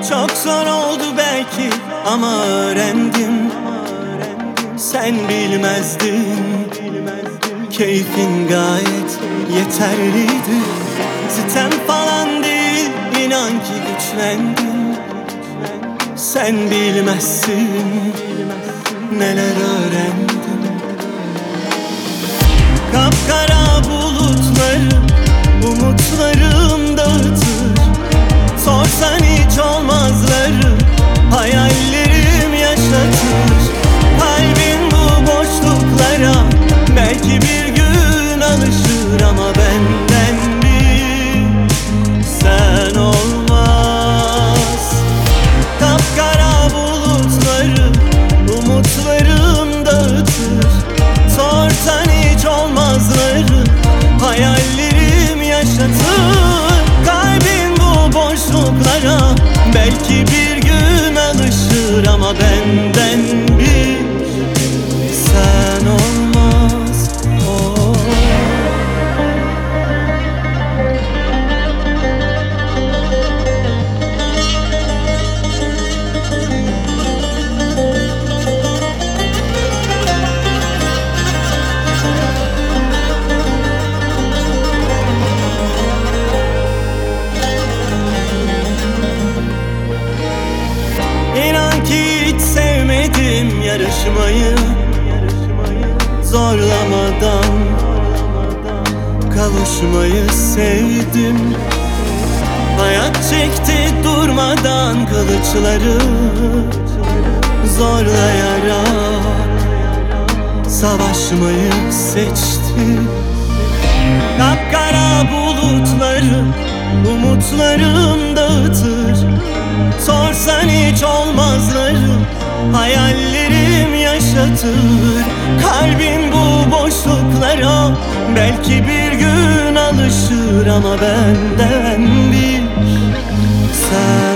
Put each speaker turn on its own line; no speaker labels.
Çok zor oldu belki ama öğrendim. Sen bilmezdin, keyfin gayet yeterliydi. Sitem falan değil, inan ki güçlendim. Sen bilmezsin neler öğrendim. Kapkara bulutları umutlarım dağıtır. Sorsan hiç olmazları hayallerim yaşatır. Kalbin bu boşluklara belki bir gün alışır ama benden bir sen olmaz. Kapkara bulutları umutlarım dağıtır. Sorsan hiç olmazları hayallerim yaşatır. Kalbin bu boşluklara belki bir gün alışır ama benden bir sen olmaz. Oh. İnan ki hiç sevmedim yarışmayı. Zorlamadan kavuşmayı sevdim. Hayat çekti durmadan kılıçları, zorlayarak savaşmayı seçti. Kapkara bulutları umutlarım dağıtır. Sorsan hiç olmazları hayallerim yaşatır. Kalbin bu boşluklara belki bir gün alışır ama benden bir sen